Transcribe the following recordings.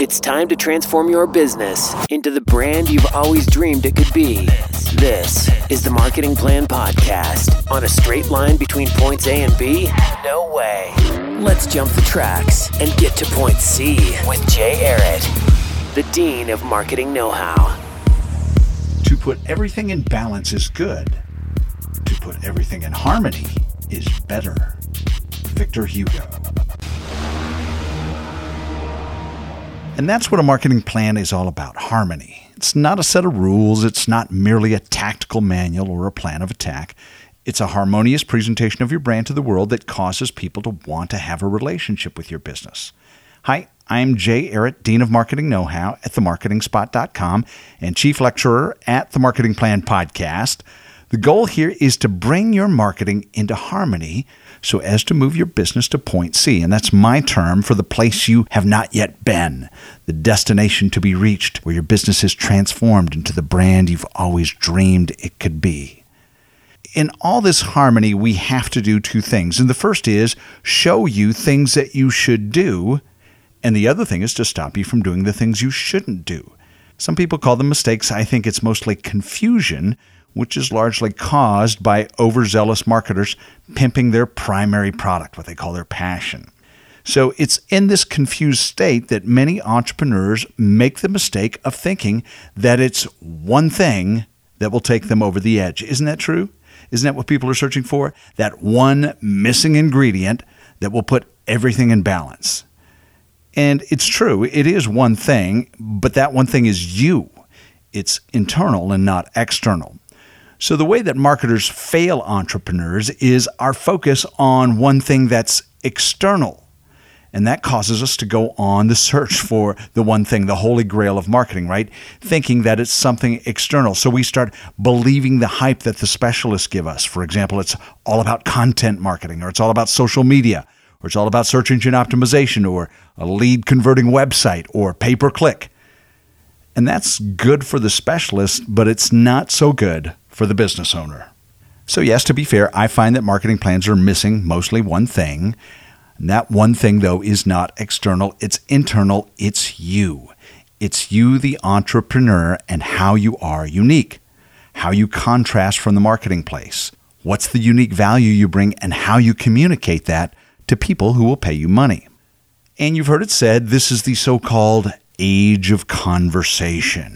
It's time to transform your business into the brand you've always dreamed it could be. This is the Marketing Plan Podcast. On a straight line between points A and B? No way. Let's jump the tracks and get to point C with Jay Ehret, the Dean of Marketing Know-How. To put everything in balance is good. To put everything in harmony is better. Victor Hugo. And that's what a marketing plan is all about, harmony. It's not a set of rules. It's not merely a tactical manual or a plan of attack. It's a harmonious presentation of your brand to the world that causes people to want to have a relationship with your business. Hi, I'm Jay Ehret, Dean of Marketing Know-How at themarketingspot.com and Chief Lecturer at the Marketing Plan Podcast. The goal here is to bring your marketing into harmony so as to move your business to point C. And that's my term for the place you have not yet been, the destination to be reached where your business is transformed into the brand you've always dreamed it could be. In all this harmony, we have to do two things. And the first is show you things that you should do. And the other thing is to stop you from doing the things you shouldn't do. Some people call them mistakes. I think it's mostly confusion, which is largely caused by overzealous marketers pimping their primary product, what they call their passion. So it's in this confused state that many entrepreneurs make the mistake of thinking that it's one thing that will take them over the edge. Isn't that true? Isn't that what people are searching for? That one missing ingredient that will put everything in balance. And it's true, it is one thing, but that one thing is you. It's internal and not external. So the way that marketers fail entrepreneurs is our focus on one thing that's external. And that causes us to go on the search for the one thing, the holy grail of marketing, right? Thinking that it's something external. So we start believing the hype that the specialists give us. For example, it's all about content marketing, or it's all about social media, or it's all about search engine optimization, or a lead converting website, or pay-per-click. And that's good for the specialist, but it's not so good for the business owner. So yes, to be fair, I find that marketing plans are missing mostly one thing. And that one thing, though, is not external. It's internal. It's you. It's you, the entrepreneur, and how you are unique, how you contrast from the marketplace, what's the unique value you bring, and how you communicate that to people who will pay you money. And you've heard it said, this is the so-called age of conversation.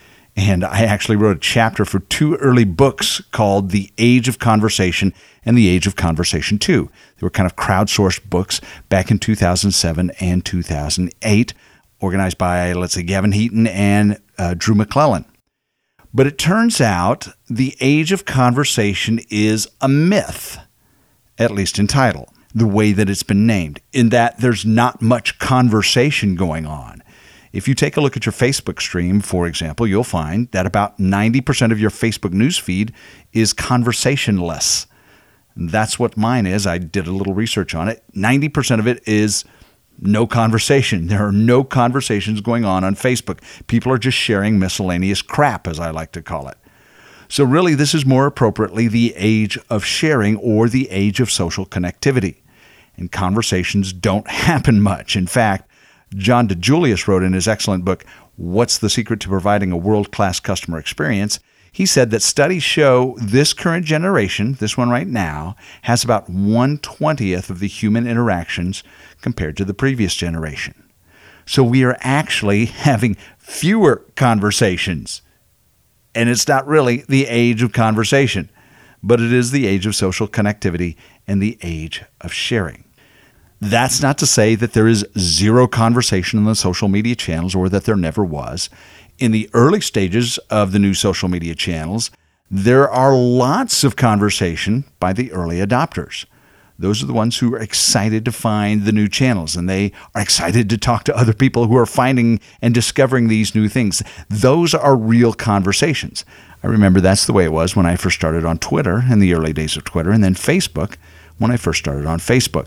And I actually wrote a chapter for two early books called The Age of Conversation and The Age of Conversation 2. They were kind of crowdsourced books back in 2007 and 2008, organized by, Gavin Heaton and Drew McClellan. But it turns out The Age of Conversation is a myth, at least in title, the way that it's been named, in that there's not much conversation going on. If you take a look at your Facebook stream, for example, you'll find that about 90% of your Facebook newsfeed is conversationless. That's what mine is. I did a little research on it. 90% of it is no conversation. There are no conversations going on Facebook. People are just sharing miscellaneous crap, as I like to call it. So really, this is more appropriately the age of sharing, or the age of social connectivity. And conversations don't happen much. In fact, John DeJulius wrote in his excellent book, What's the Secret to Providing a World-Class Customer Experience? He said that studies show this current generation, this one right now, has about 1/20th of the human interactions compared to the previous generation. So we are actually having fewer conversations. And it's not really the age of conversation, but it is the age of social connectivity and the age of sharing. That's not to say that there is zero conversation on the social media channels, or that there never was. In the early stages of the new social media channels, there are lots of conversation by the early adopters. Those are the ones who are excited to find the new channels, and they are excited to talk to other people who are finding and discovering these new things. Those are real conversations. I remember that's the way it was when I first started on Twitter, in the early days of Twitter, and then Facebook when I first started on Facebook.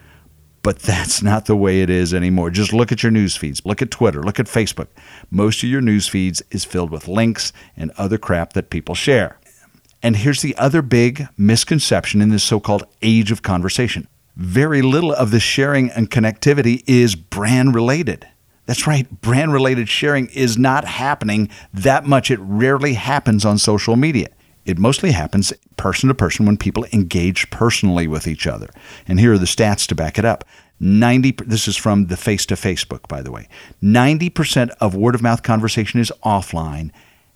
But that's not the way it is anymore. Just look at your news feeds. Look at Twitter. Look at Facebook. Most of your news feeds is filled with links and other crap that people share. And here's the other big misconception in this so-called age of conversation. Very little of the sharing and connectivity is brand related. That's right. Brand-related sharing is not happening that much. It rarely happens on social media. It mostly happens person to person when people engage personally with each other. And here are the stats to back it up. This is from the Face to Facebook, by the way. 90% of word-of-mouth conversation is offline,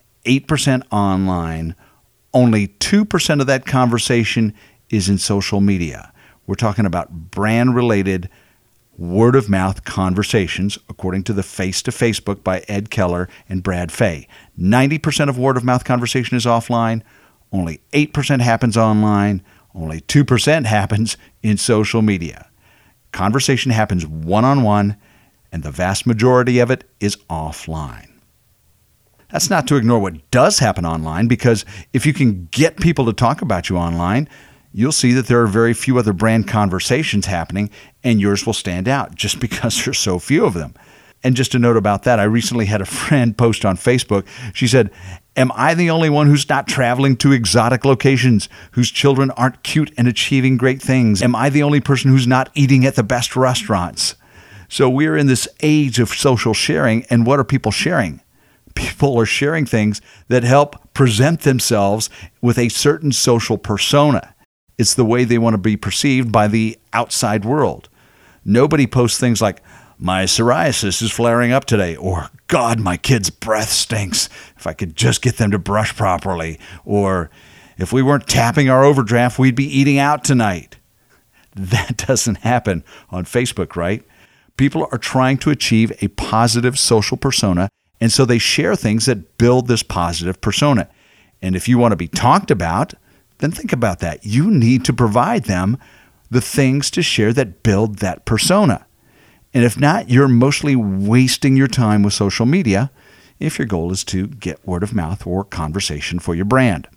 8% online. Only 2% of that conversation is in social media. We're talking about brand-related word-of-mouth conversations, according to the Face to Facebook by Ed Keller and Brad Fay. 90% of word-of-mouth conversation is offline. Only 8% happens online. Only 2% happens in social media. Conversation happens one-on-one, and the vast majority of it is offline. That's not to ignore what does happen online, because if you can get people to talk about you online, you'll see that there are very few other brand conversations happening, and yours will stand out just because there's so few of them. And just a note about that, I recently had a friend post on Facebook. She said, "Am I the only one who's not traveling to exotic locations, whose children aren't cute and achieving great things? Am I the only person who's not eating at the best restaurants?" So we're in this age of social sharing, and what are people sharing? People are sharing things that help present themselves with a certain social persona. It's the way they want to be perceived by the outside world. Nobody posts things like, "My psoriasis is flaring up today," or "God, my kid's breath stinks. If I could just get them to brush properly," or "If we weren't tapping our overdraft, we'd be eating out tonight." That doesn't happen on Facebook, right? People are trying to achieve a positive social persona, and so they share things that build this positive persona. And if you want to be talked about, then think about that. You need to provide them the things to share that build that persona. And if not, you're mostly wasting your time with social media if your goal is to get word of mouth or conversation for your brand.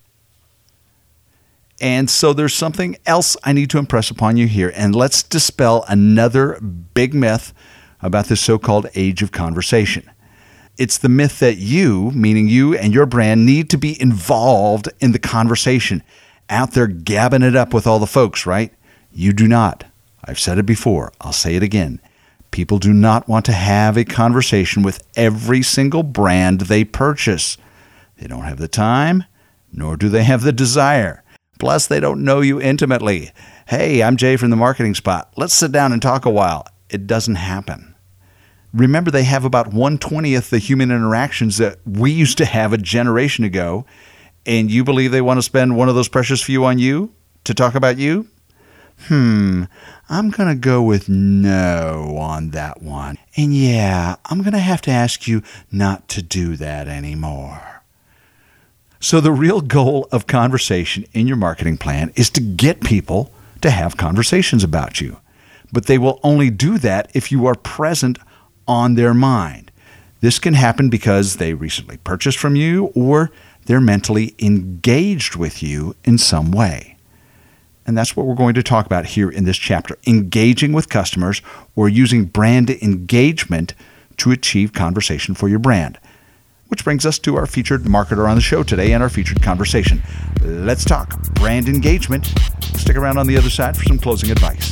And so there's something else I need to impress upon you here, and let's dispel another big myth about this so-called age of conversation. It's the myth that you, meaning you and your brand, need to be involved in the conversation, out there gabbing it up with all the folks, right? You do not. I've said it before. I'll say it again. People do not want to have a conversation with every single brand they purchase. They don't have the time, nor do they have the desire. Plus, they don't know you intimately. "Hey, I'm Jay from the Marketing Spot. Let's sit down and talk a while." It doesn't happen. Remember, they have about 1/20th the human interactions that we used to have a generation ago, and you believe they want to spend one of those precious few on you to talk about you? I'm going to go with no on that one. And yeah, I'm going to have to ask you not to do that anymore. So the real goal of conversation in your marketing plan is to get people to have conversations about you. But they will only do that if you are present on their mind. This can happen because they recently purchased from you or they're mentally engaged with you in some way. And that's what we're going to talk about here in this chapter, engaging with customers or using brand engagement to achieve conversation for your brand. Which brings us to our featured marketer on the show today and our featured conversation. Let's talk brand engagement. Stick around on the other side for some closing advice.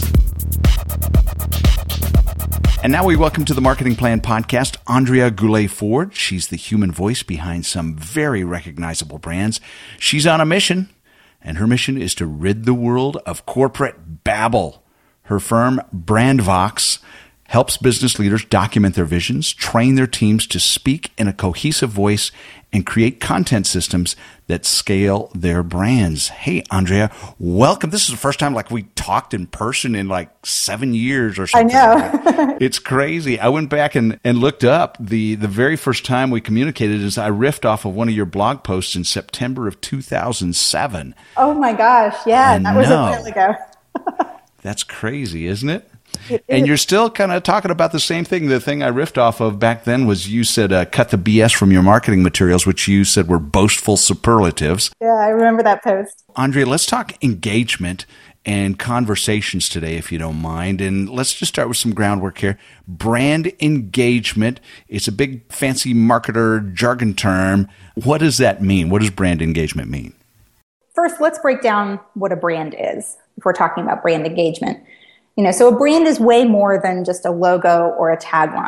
And now we welcome to the Marketing Plan Podcast, Andrea Goulet-Ford. She's the human voice behind some very recognizable brands. She's on a mission, and her mission is to rid the world of corporate babble. Her firm, BrandVox, helps business leaders document their visions, train their teams to speak in a cohesive voice, and create content systems that scale their brands. Hey, Andrea, welcome. This is the first time we talked in person in 7 years or something. I know. It's crazy. I went back and looked up the very first time we communicated is I riffed off of one of your blog posts in September of 2007. Oh my gosh. Yeah, that was a while ago. That's crazy, isn't it? And you're still kind of talking about the same thing. The thing I riffed off of back then was you said cut the BS from your marketing materials, which you said were boastful superlatives. Yeah, I remember that post. Andrea, let's talk engagement and conversations today, if you don't mind. And let's just start with some groundwork here. Brand engagement, it's a big fancy marketer jargon term. What does that mean? What does brand engagement mean? First, let's break down what a brand is if we're talking about brand engagement. So a brand is way more than just a logo or a tagline.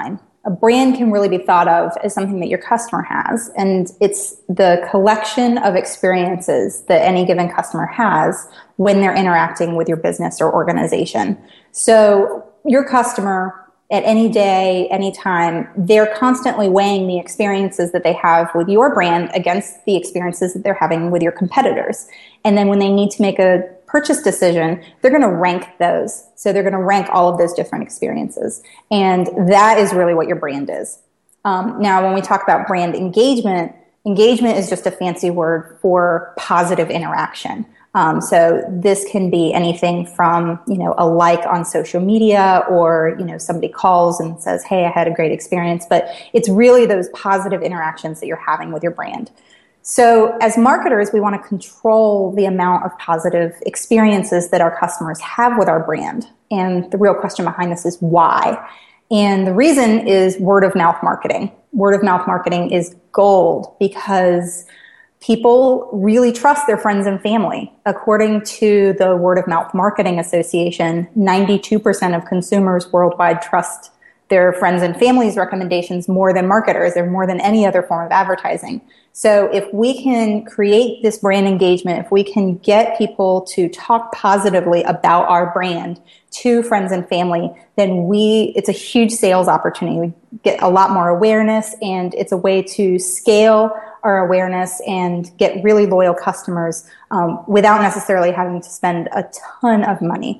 A brand can really be thought of as something that your customer has, and it's the collection of experiences that any given customer has when they're interacting with your business or organization. So your customer, at any day, any time, they're constantly weighing the experiences that they have with your brand against the experiences that they're having with your competitors. And then when they need to make a purchase decision, they're going to rank those. So they're going to rank all of those different experiences. And that is really what your brand is. Now, when we talk about brand engagement, engagement is just a fancy word for positive interaction. So this can be anything from, a like on social media, or, somebody calls and says, hey, I had a great experience. But it's really those positive interactions that you're having with your brand. So as marketers, we want to control the amount of positive experiences that our customers have with our brand. And the real question behind this is why? And the reason is word of mouth marketing. Word of mouth marketing is gold because people really trust their friends and family. According to the Word of Mouth Marketing Association, 92% of consumers worldwide trust their friends and family's recommendations more than marketers or more than any other form of advertising. So if we can create this brand engagement, if we can get people to talk positively about our brand to friends and family, then it's a huge sales opportunity. We get a lot more awareness, and it's a way to scale our awareness and get really loyal customers without necessarily having to spend a ton of money.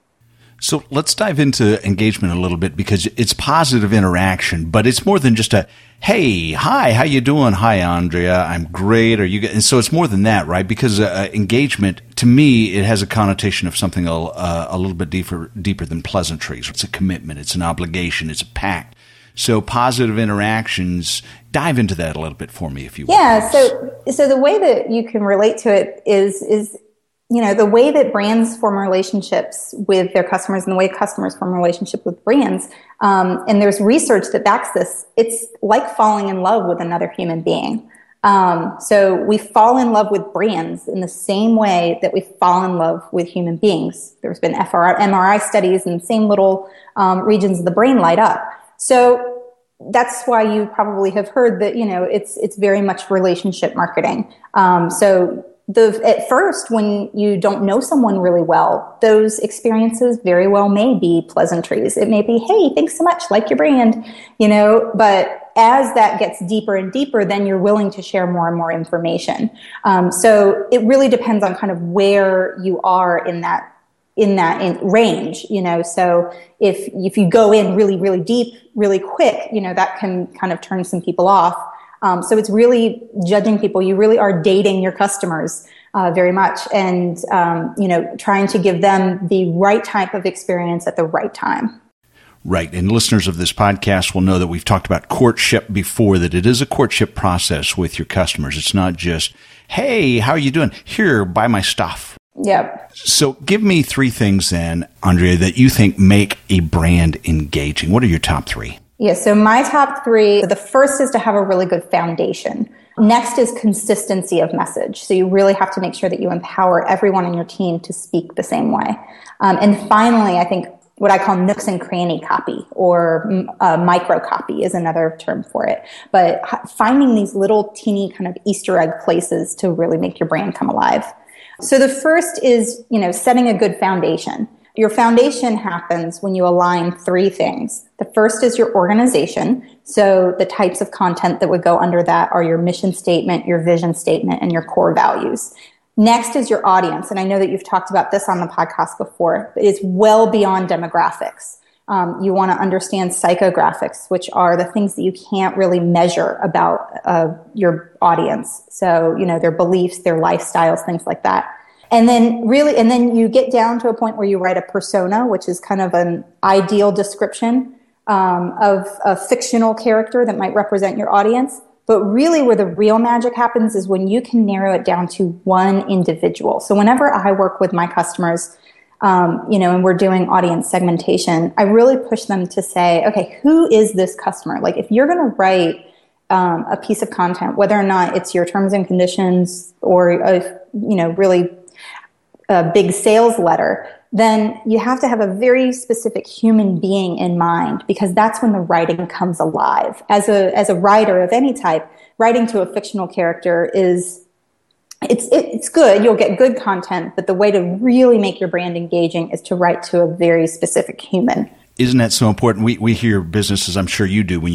So let's dive into engagement a little bit, because it's positive interaction, but it's more than just a, hey, hi, how you doing? Hi, Andrea, I'm great. Are you good? And so it's more than that, right? Because engagement, to me, it has a connotation of something a little bit deeper than pleasantries. It's a commitment, it's an obligation, it's a pact. So positive interactions, dive into that a little bit for me, if you will. Yeah, so the way that you can relate to it is the way that brands form relationships with their customers and the way customers form relationships with brands. And there's research that backs this. It's like falling in love with another human being. So we fall in love with brands in the same way that we fall in love with human beings. There's been MRI studies, and the same little regions of the brain light up. So that's why you probably have heard that, it's very much relationship marketing. At first, when you don't know someone really well, those experiences very well may be pleasantries. It may be, hey, thanks so much, like your brand, but as that gets deeper and deeper, then you're willing to share more and more information. So it really depends on kind of where you are in that range, so if you go in really, really deep, really quick, that can kind of turn some people off. So it's really judging people. You really are dating your customers very much, and trying to give them the right type of experience at the right time. Right. And listeners of this podcast will know that we've talked about courtship before, that it is a courtship process with your customers. It's not just, hey, how are you doing? Here, buy my stuff. Yep. So give me 3 things then, Andrea, that you think make a brand engaging. What are your top 3? Yeah, so my top 3, the first is to have a really good foundation. Next is consistency of message. So you really have to make sure that you empower everyone in your team to speak the same way. And finally, I think what I call nooks and cranny copy, or micro copy is another term for it. But finding these little teeny kind of Easter egg places to really make your brand come alive. So the first is, setting a good foundation. Your foundation happens when you align 3 things. The first is your organization. So the types of content that would go under that are your mission statement, your vision statement, and your core values. Next is your audience. And I know that you've talked about this on the podcast before, but it's well beyond demographics. You want to understand psychographics, which are the things that you can't really measure about your audience. So, their beliefs, their lifestyles, things like that. And then you get down to a point where you write a persona, which is kind of an ideal description of a fictional character that might represent your audience. But really where the real magic happens is when you can narrow it down to one individual. So whenever I work with my customers, and we're doing audience segmentation, I really push them to say, okay, who is this customer? Like, if you're going to write a piece of content, whether or not it's your terms and conditions or really a big sales letter, then you have to have a very specific human being in mind, because that's when the writing comes alive. As a writer of any type, writing to a fictional character it's good. You'll get good content, but the way to really make your brand engaging is to write to a very specific human. Isn't that so important? We hear businesses, I'm sure you do, when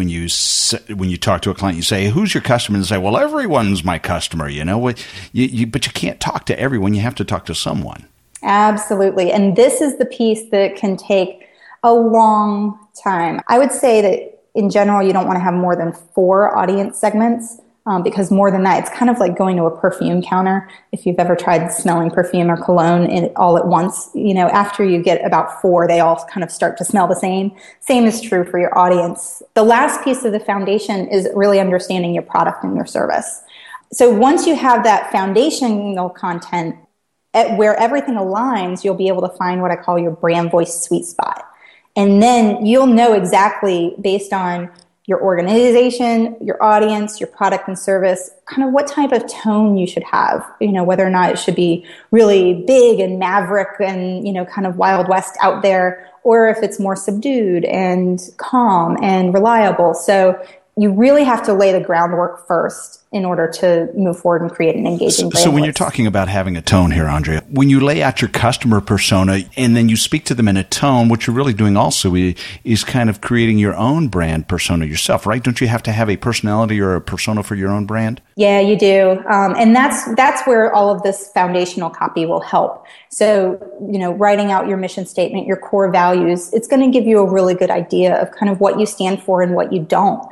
you talk to a client, you say, "Who's your customer?" And they say, "Well, everyone's my customer." But you can't talk to everyone. You have to talk to someone. Absolutely. And this is the piece that can take a long time. I would say that in general, you don't want to have more than 4 audience segments. Because more than that, it's kind of like going to a perfume counter. If you've ever tried smelling perfume or cologne all at once, after you get about 4, they all kind of start to smell the same. Same is true for your audience. The last piece of the foundation is really understanding your product and your service. So once you have that foundational content where everything aligns, you'll be able to find what I call your brand voice sweet spot. And then you'll know exactly, based on your organization, your audience, your product and service, kind of what type of tone you should have, whether or not it should be really big and maverick and, kind of Wild West out there, or if it's more subdued and calm and reliable. So you really have to lay the groundwork first in order to move forward and create an engaging brand. So when you're talking about having a tone here, Andrea, when you lay out your customer persona and then you speak to them in a tone, what you're really doing also is kind of creating your own brand persona yourself, right? Don't you have to have a personality or a persona for your own brand? Yeah, you do. And that's where all of this foundational copy will help. So, writing out your mission statement, your core values, it's going to give you a really good idea of kind of what you stand for and what you don't.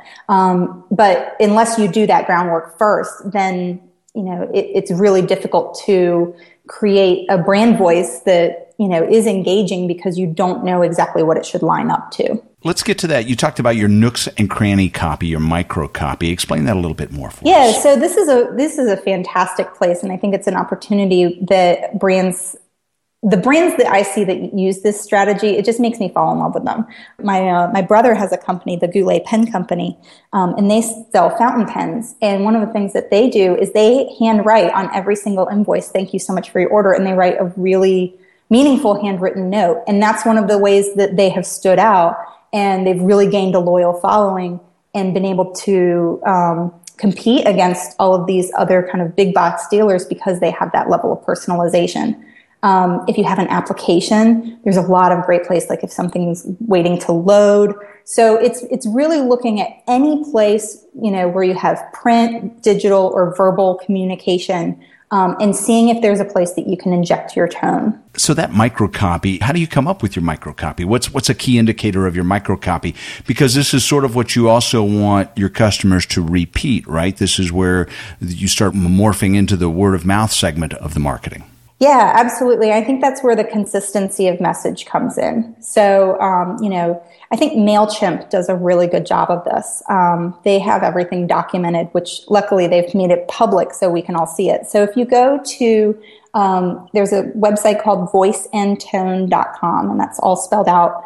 But unless you do that groundwork first, then, it's really difficult to create a brand voice that, is engaging, because you don't know exactly what it should line up to. Let's get to that. You talked about your nooks and cranny copy, your micro copy. Explain that a little bit more for us. Yeah, so this is a fantastic place, and I think it's an opportunity that the brands that I see that use this strategy, it just makes me fall in love with them. My brother has a company, the Goulet Pen Company, and they sell fountain pens. And one of the things that they do is they handwrite on every single invoice, "Thank you so much for your order," and they write a really meaningful handwritten note. And that's one of the ways that they have stood out, and they've really gained a loyal following and been able to compete against all of these other kind of big box dealers, because they have that level of personalization. If you have an application, there's a lot of great places, like if something's waiting to load. So it's really looking at any place, where you have print, digital, or verbal communication, and seeing if there's a place that you can inject your tone. So that microcopy, how do you come up with your microcopy? What's a key indicator of your microcopy? Because this is sort of what you also want your customers to repeat, right? This is where you start morphing into the word of mouth segment of the marketing. Yeah, absolutely. I think that's where the consistency of message comes in. So, I think MailChimp does a really good job of this. They have everything documented, which luckily they've made it public so we can all see it. So if you go to, there's a website called voiceandtone.com, and that's all spelled out.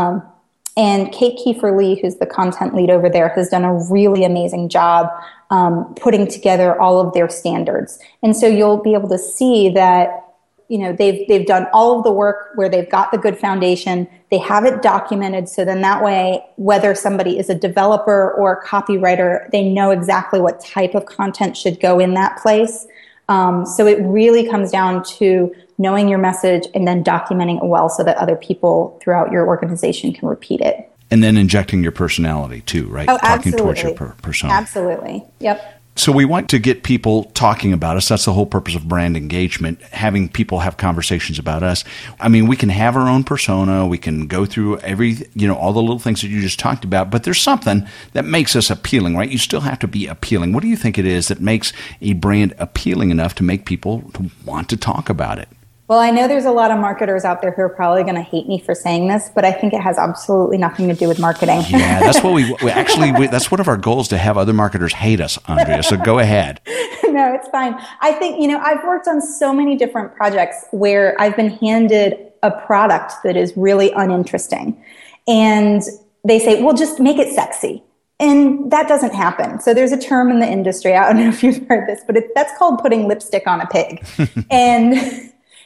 And Kate Kiefer-Lee, who's the content lead over there, has done a really amazing job putting together all of their standards. And so you'll be able to see that, they've done all of the work where they've got the good foundation. They have it documented. So then that way, whether somebody is a developer or a copywriter, they know exactly what type of content should go in that place. So it really comes down to knowing your message and then documenting it well so that other people throughout your organization can repeat it. And then injecting your personality too, right? Oh, talking absolutely. towards your persona. Absolutely. Yep. So we want to get people talking about us. That's the whole purpose of brand engagement, having people have conversations about us. I mean, we can have our own persona. We can go through all the little things that you just talked about, but there's something that makes us appealing, right? You still have to be appealing. What do you think it is that makes a brand appealing enough to make people want to talk about it? Well, I know there's a lot of marketers out there who are probably going to hate me for saying this, but I think it has absolutely nothing to do with marketing. Yeah, that's what we that's one of our goals, to have other marketers hate us, Andrea. So go ahead. No, it's fine. I think, I've worked on so many different projects where I've been handed a product that is really uninteresting. And they say, well, just make it sexy. And that doesn't happen. So there's a term in the industry, I don't know if you've heard this, but that's called putting lipstick on a pig. And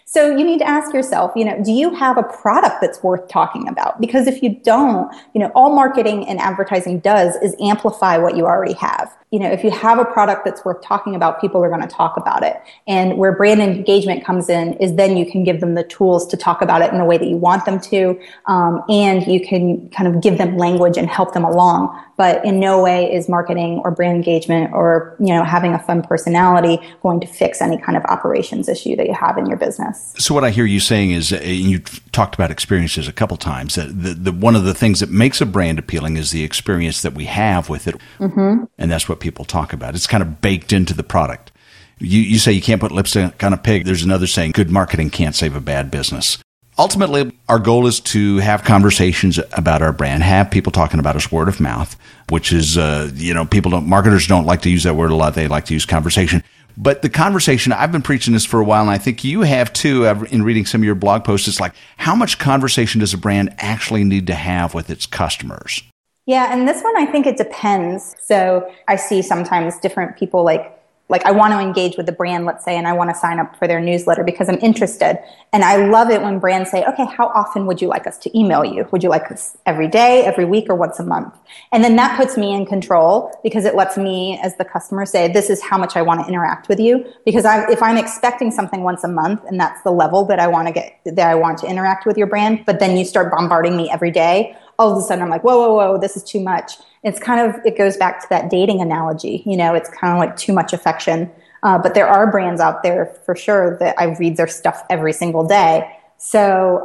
So you need to ask yourself, do you have a product that's worth talking about? Because if you don't, all marketing and advertising does is amplify what you already have. If you have a product that's worth talking about, people are going to talk about it. And where brand engagement comes in is then you can give them the tools to talk about it in the way that you want them to. And you can kind of give them language and help them along. But in no way is marketing or brand engagement or, having a fun personality going to fix any kind of operations issue that you have in your business. So what I hear you saying is, you talked about experiences a couple times, that one of the things that makes a brand appealing is the experience that we have with it. Mm-hmm. And that's what people talk about. It's kind of baked into the product. You say you can't put lipstick on a pig. There's another saying, good marketing can't save a bad business. Ultimately, our goal is to have conversations about our brand, have people talking about us word of mouth, which is, marketers don't like to use that word a lot. They like to use conversation. But the conversation, I've been preaching this for a while, and I think you have too, in reading some of your blog posts. It's like, how much conversation does a brand actually need to have with its customers? Yeah, and this one, I think it depends. So I see sometimes different people like I want to engage with the brand, let's say, and I want to sign up for their newsletter because I'm interested. And I love it when brands say, okay, how often would you like us to email you? Would you like us every day, every week, or once a month? And then that puts me in control because it lets me, as the customer, say, this is how much I want to interact with you. Because if I'm expecting something once a month and that's the level that I want to interact with your brand, but then you start bombarding me every day, all of a sudden I'm like, whoa, this is too much. It goes back to that dating analogy. It's kind of like too much affection. But there are brands out there for sure that I read their stuff every single day. So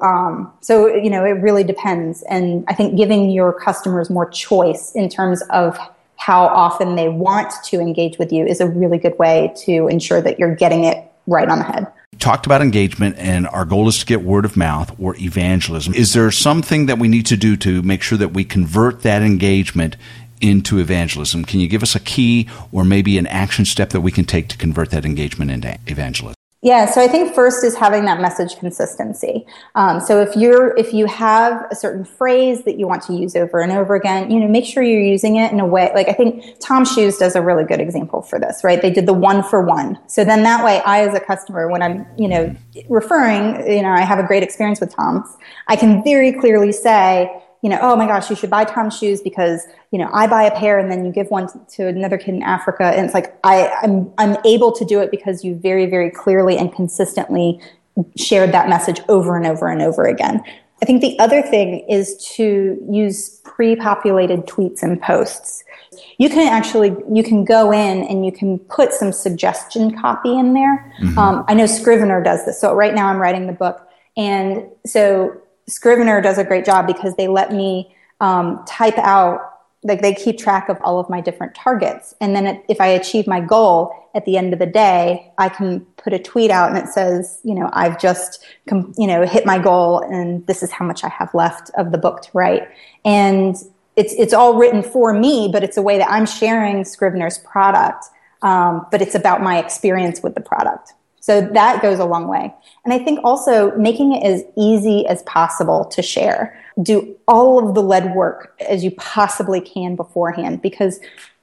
it really depends. And I think giving your customers more choice in terms of how often they want to engage with you is a really good way to ensure that you're getting it right on the head. Talked about engagement, and our goal is to get word of mouth or evangelism. Is there something that we need to do to make sure that we convert that engagement into evangelism? Can you give us a key or maybe an action step that we can take to convert that engagement into evangelism? Yeah, so I think first is having that message consistency. So if you have a certain phrase that you want to use over and over again, make sure you're using it in a way. Like I think Tom Shoes does a really good example for this, right? They did the 1 for 1. So then that way, I as a customer, when I'm referring, I have a great experience with Tom's, I can very clearly say, oh my gosh, you should buy Tom's shoes because, I buy a pair and then you give one to another kid in Africa. And it's like, I'm able to do it because you very, very clearly and consistently shared that message over and over and over again. I think the other thing is to use pre-populated tweets and posts. You can go in and you can put some suggestion copy in there. Mm-hmm. I know Scrivener does this. So right now I'm writing the book. And so Scrivener does a great job because they let me type out, like they keep track of all of my different targets. And then if I achieve my goal at the end of the day, I can put a tweet out and it says, I've just, hit my goal and this is how much I have left of the book to write. And it's all written for me, but it's a way that I'm sharing Scrivener's product. But it's about my experience with the product. So that goes a long way. And I think also making it as easy as possible to share. Do all of the lead work as you possibly can beforehand, because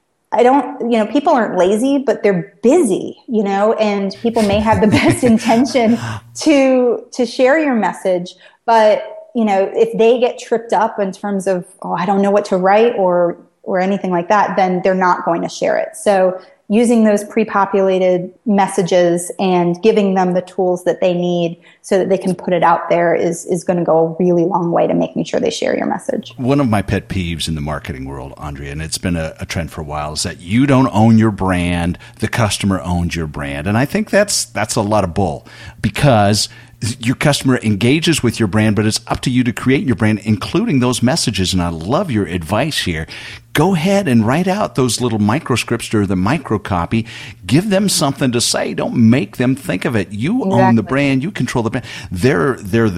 people aren't lazy, but they're busy, and people may have the best intention to share your message. But, if they get tripped up in terms of, I don't know what to write or anything like that, then they're not going to share it. So using those pre-populated messages and giving them the tools that they need so that they can put it out there is going to go a really long way to making sure they share your message. One of my pet peeves in the marketing world, Andrea, and it's been a trend for a while, is that you don't own your brand, the customer owns your brand. And I think that's a lot of bull, because your customer engages with your brand, but it's up to you to create your brand, including those messages. And I love your advice here. Go ahead and write out those little micro scripts or the micro copy. Give them something to say. Don't make them think of it. You own the brand. You control the brand. They're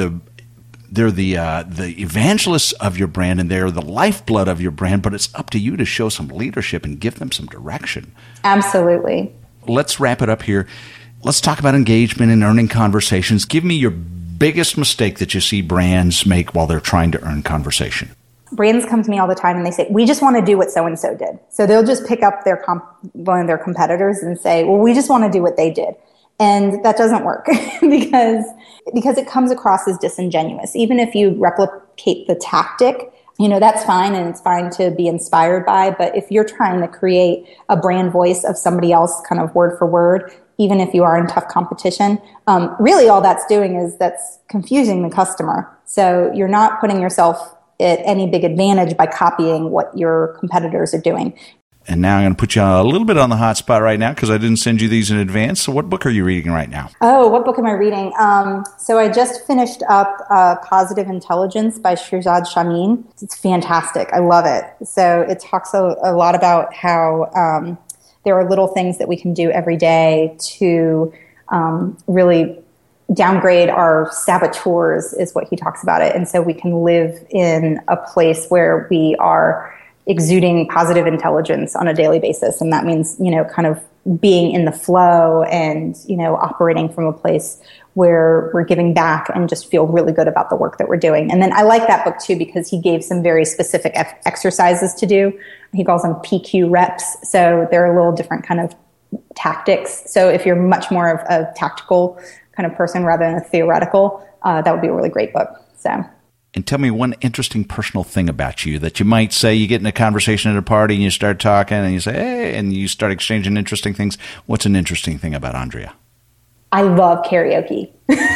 the evangelists of your brand, and they're the lifeblood of your brand. But it's up to you to show some leadership and give them some direction. Absolutely. Let's wrap it up here. Let's talk about engagement and earning conversations. Give me your biggest mistake that you see brands make while they're trying to earn conversation. Brands come to me all the time and they say, we just want to do what so-and-so did. So they'll just pick up one of their competitors and say, well, we just want to do what they did. And that doesn't work because it comes across as disingenuous. Even if you replicate the tactic, that's fine, and it's fine to be inspired by. But if you're trying to create a brand voice of somebody else kind of word for word, even if you are in tough competition, really all that's doing is that's confusing the customer. So you're not putting yourself at any big advantage by copying what your competitors are doing. And now I'm going to put you a little bit on the hot spot right now because I didn't send you these in advance. So what book are you reading right now? Oh, what book am I reading? So I just finished up Positive Intelligence by Shirzad Chamine. It's fantastic. I love it. So it talks a lot about how there are little things that we can do every day to really downgrade our saboteurs, is what he talks about it. And so we can live in a place where we are exuding positive intelligence on a daily basis. And that means, kind of being in the flow and, operating from a place where we're giving back and just feel really good about the work that we're doing. And then I like that book too, because he gave some very specific exercises to do. He calls them PQ reps. So they're a little different kind of tactics. So if you're much more of a tactical kind of person rather than a theoretical, that would be a really great book. So. And tell me one interesting personal thing about you that you might say. You get in a conversation at a party and you start talking and you say, hey, and you start exchanging interesting things. What's an interesting thing about Andrea? I love karaoke.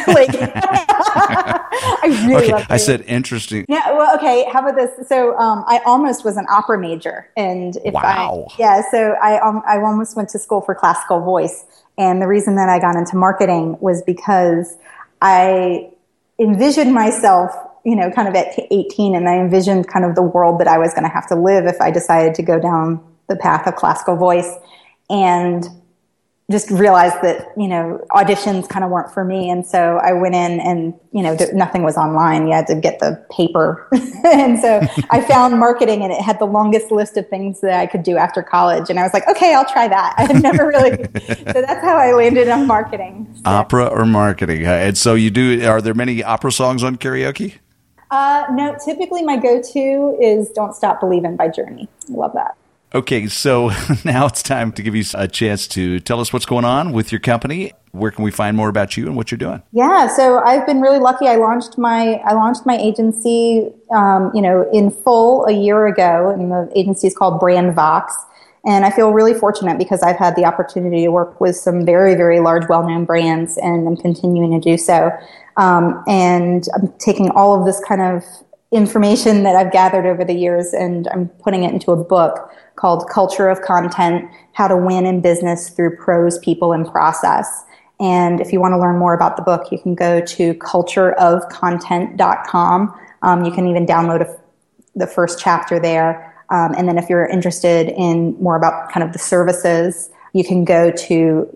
I really love karaoke. I said interesting. Yeah, well, okay, how about this? So I almost was an opera major. And Wow. So I almost went to school for classical voice. And the reason that I got into marketing was because I envisioned myself kind of at 18, and I envisioned kind of the world that I was going to have to live if I decided to go down the path of classical voice, and just realized that, auditions kind of weren't for me. And so I went in and, nothing was online. You had to get the paper. And so I found marketing, and it had the longest list of things that I could do after college. And I was like, okay, I'll try that. I had never really, so that's how I landed on marketing. So. Opera or marketing. And so are there many opera songs on karaoke? No, typically my go-to is Don't Stop Believin' by Journey. I love that. Okay, so now it's time to give you a chance to tell us what's going on with your company. Where can we find more about you and what you're doing? Yeah, so I've been really lucky. I launched my agency, in full a year ago, and the agency is called Brand Vox. And I feel really fortunate because I've had the opportunity to work with some very, very large, well-known brands, and I'm continuing to do so. And I'm taking all of this kind of information that I've gathered over the years, and I'm putting it into a book called Culture of Content: How to Win in Business Through Prose, People, and Process. And if you want to learn more about the book, you can go to cultureofcontent.com. You can even download the first chapter there. And then if you're interested in more about kind of the services, you can go to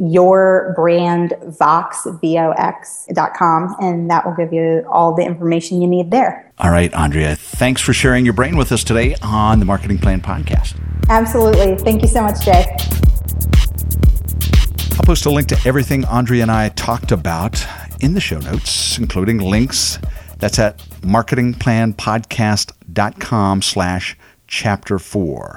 yourbrandvox.com, and that will give you all the information you need there. All right, Andrea, thanks for sharing your brain with us today on the Marketing Plan Podcast. Absolutely. Thank you so much, Jay. I'll post a link to everything Andrea and I talked about in the show notes, including links. That's at marketingplanpodcast.com/chapter4.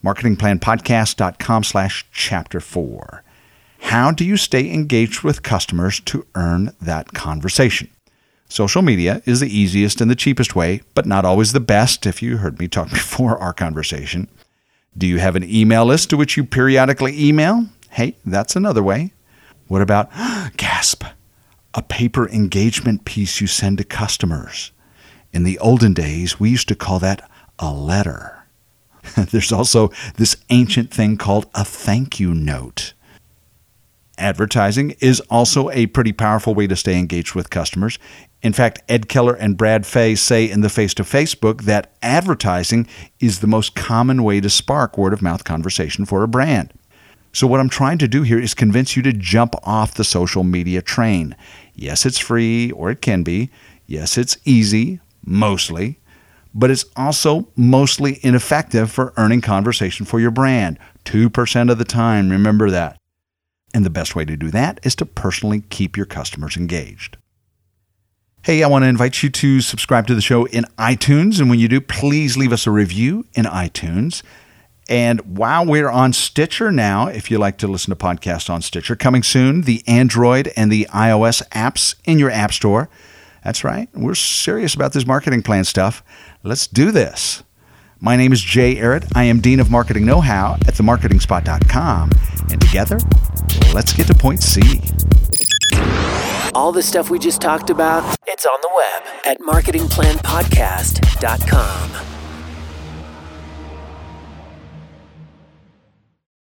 marketingplanpodcast.com/chapter4. How do you stay engaged with customers to earn that conversation? Social media is the easiest and the cheapest way, but not always the best, if you heard me talk before our conversation. Do you have an email list to which you periodically email? Hey, that's another way. What about, gasp, a paper engagement piece you send to customers? In the olden days, we used to call that a letter. There's also this ancient thing called a thank you note. Advertising is also a pretty powerful way to stay engaged with customers. In fact, Ed Keller and Brad Fay say in the Face-to-Face book that advertising is the most common way to spark word-of-mouth conversation for a brand. So what I'm trying to do here is convince you to jump off the social media train. Yes, it's free, or it can be. Yes, it's easy, mostly. But it's also mostly ineffective for earning conversation for your brand. 2% of the time, remember that. And the best way to do that is to personally keep your customers engaged. Hey, I want to invite you to subscribe to the show in iTunes. And when you do, please leave us a review in iTunes. And while we're on Stitcher now, if you like to listen to podcasts on Stitcher, coming soon, the Android and the iOS apps in your app store. That's right. We're serious about this marketing plan stuff. Let's do this. My name is Jay Ehret. I am Dean of Marketing Know-How at themarketingspot.com. And together, let's get to point C. All the stuff we just talked about, it's on the web at marketingplanpodcast.com.